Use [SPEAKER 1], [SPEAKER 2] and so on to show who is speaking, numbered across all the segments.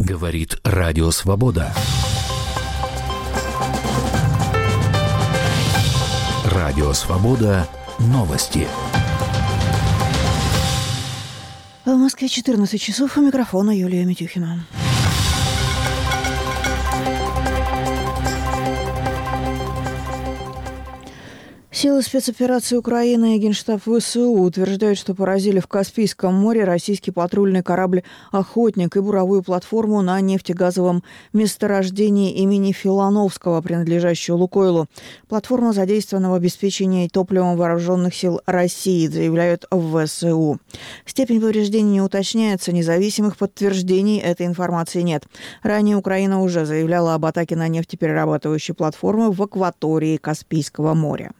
[SPEAKER 1] Говорит Радио Свобода. Радио Свобода. Новости.
[SPEAKER 2] В Москве 14 часов. У микрофона Юлия Митюхина. Силы спецоперации Украины и Генштаб ВСУ утверждают, что поразили в Каспийском море российский патрульный корабль «Охотник» и буровую платформу на нефтегазовом месторождении имени Филановского, принадлежащую «Лукойлу». Платформа задействована в обеспечении топливом вооруженных сил России, заявляют в ВСУ. Степень повреждений не уточняется, независимых подтверждений этой информации нет. Ранее Украина уже заявляла об атаке на нефтеперерабатывающие платформы в акватории Каспийского моря.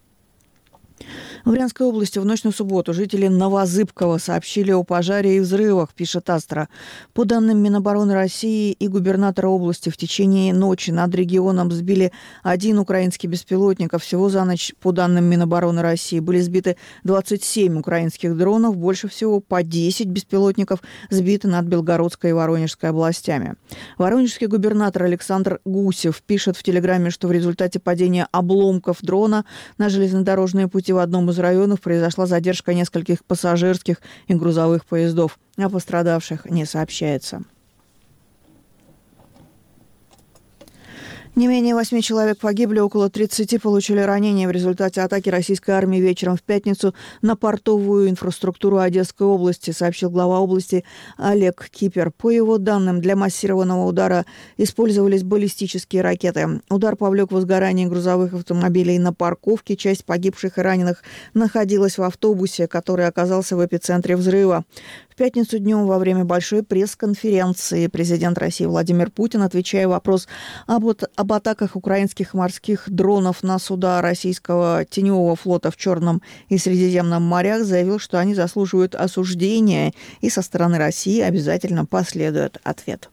[SPEAKER 2] В Брянской области в ночь на субботу жители Новозыбкова сообщили о пожаре и взрывах, пишет Астра. По данным Минобороны России и губернатора области, в течение ночи над регионом сбили 1 украинский беспилотник, а всего за ночь, по данным Минобороны России, были сбиты 27 украинских дронов, больше всего по 10 беспилотников сбиты над Белгородской и Воронежской областями. Воронежский губернатор Александр Гусев пишет в Телеграме, что в результате падения обломков дрона на железнодорожные пути в одном из районов произошла задержка нескольких пассажирских и грузовых поездов. О пострадавших не сообщается. Не менее 8 человек погибли, около 30 получили ранения в результате атаки российской армии вечером в пятницу на портовую инфраструктуру Одесской области, сообщил глава области Олег Кипер. По его данным, для массированного удара использовались баллистические ракеты. Удар повлек возгорание грузовых автомобилей на парковке. Часть погибших и раненых находилась в автобусе, который оказался в эпицентре взрыва. В пятницу днем во время большой пресс-конференции президент России Владимир Путин, отвечая на вопрос об атаках украинских морских дронов на суда российского теневого флота в Черном и Средиземном морях, заявил, что они заслуживают осуждения, и со стороны России обязательно последует ответ.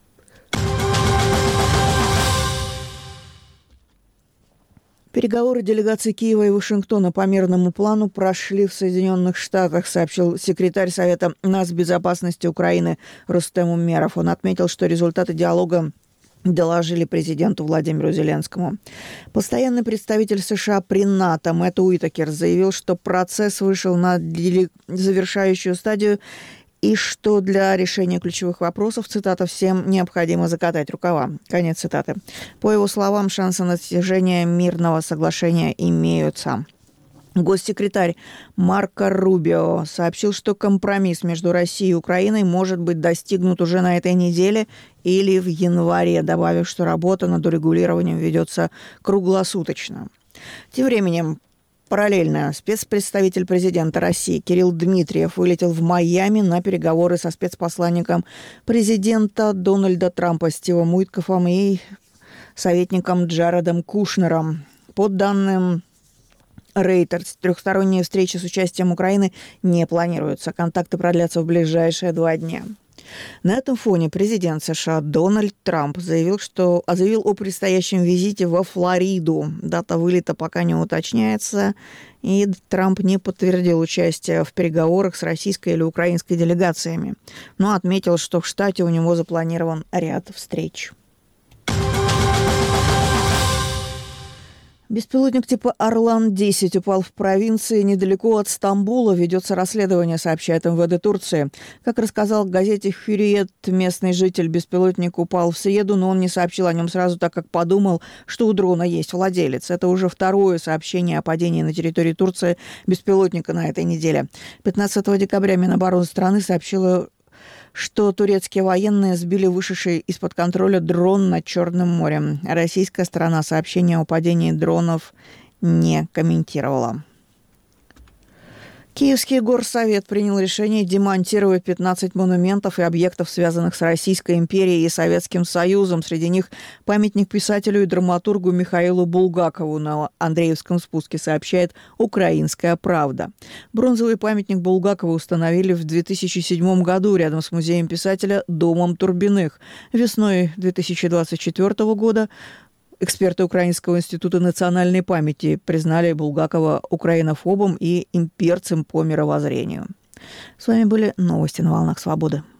[SPEAKER 2] Переговоры делегаций Киева и Вашингтона по мирному плану прошли в Соединенных Штатах, сообщил секретарь Совета нацбезопасности Украины Рустем Умеров. Он отметил, что результаты диалога доложили президенту Владимиру Зеленскому. Постоянный представитель США при НАТО Мэтт Уитакер заявил, что процесс вышел на завершающую стадию и что для решения ключевых вопросов, цитата, «всем необходимо закатать рукава». Конец цитаты. По его словам, шансы на достижение мирного соглашения имеются. Госсекретарь Марко Рубио сообщил, что компромисс между Россией и Украиной может быть достигнут уже на этой неделе или в январе, добавив, что работа над урегулированием ведется круглосуточно. Тем временем, параллельно спецпредставитель президента России Кирилл Дмитриев вылетел в Майами на переговоры со спецпосланником президента Дональда Трампа Стивом Уиткофом и советником Джаредом Кушнером. По данным Reuters, трехсторонние встречи с участием Украины не планируются. Контакты продлятся в ближайшие 2 дня. На этом фоне президент США Дональд Трамп заявил о предстоящем визите во Флориду. Дата вылета пока не уточняется, и Трамп не подтвердил участие в переговорах с российской или украинской делегациями, но отметил, что в штате у него запланирован ряд встреч. Беспилотник типа «Орлан-10» упал в провинции недалеко от Стамбула. Ведется расследование, сообщает МВД Турции. Как рассказал газете «Хюриет», местный житель, беспилотник упал в среду, но он не сообщил о нем сразу, так как подумал, что у дрона есть владелец. Это уже второе сообщение о падении на территории Турции беспилотника на этой неделе. 15 декабря Минобороны страны сообщила, что турецкие военные сбили вышедший из-под контроля дрон над Черным морем. Российская сторона сообщение о падении дронов не комментировала. Киевский горсовет принял решение демонтировать 15 монументов и объектов, связанных с Российской империей и Советским Союзом. Среди них памятник писателю и драматургу Михаилу Булгакову на Андреевском спуске, сообщает «Украинская правда». Бронзовый памятник Булгакову установили в 2007 году рядом с музеем писателя Домом Турбиных. Весной 2024 года эксперты Украинского института национальной памяти признали Булгакова украинофобом и имперцем по мировоззрению. С вами были новости на волнах свободы.